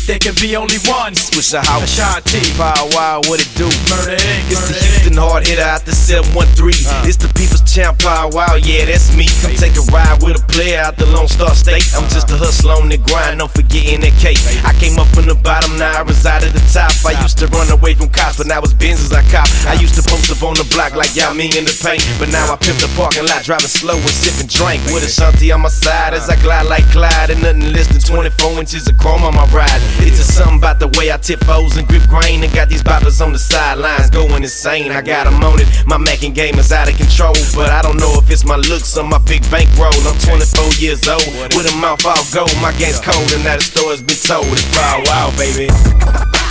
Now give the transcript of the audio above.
there can be only one. Switch a house, Ashanti, Bow Wow, what it do? Murder Inc. It's the Murder Houston hard hitter out the 713. It's the people's champ, Bow Wow, yeah, that's me. Come take a ride with a player out the Lone Star State. I'm just a hustler on the grind, don't forgetting that cake. I came up from the bottom, now I reside at the top. I used to run away from cops, but now it's Benzes I cop. I used to post up on the block like y'all me in the paint, but now I pimp the parking lot, driving slow and sipping drink. With Ashanti on my side as I glide like Clyde, and nothing less than 24 inches of chrome on my ride. It's just something about the way I tip foes and grip grain, and got these boppers on the sidelines going insane. I got them on it, my macking game is out of control, but I don't know if it's my looks or my big bankroll. I'm 24 years old, with a mouth all gold. My game's cold and now the story's been told. It's Bow Wow, baby.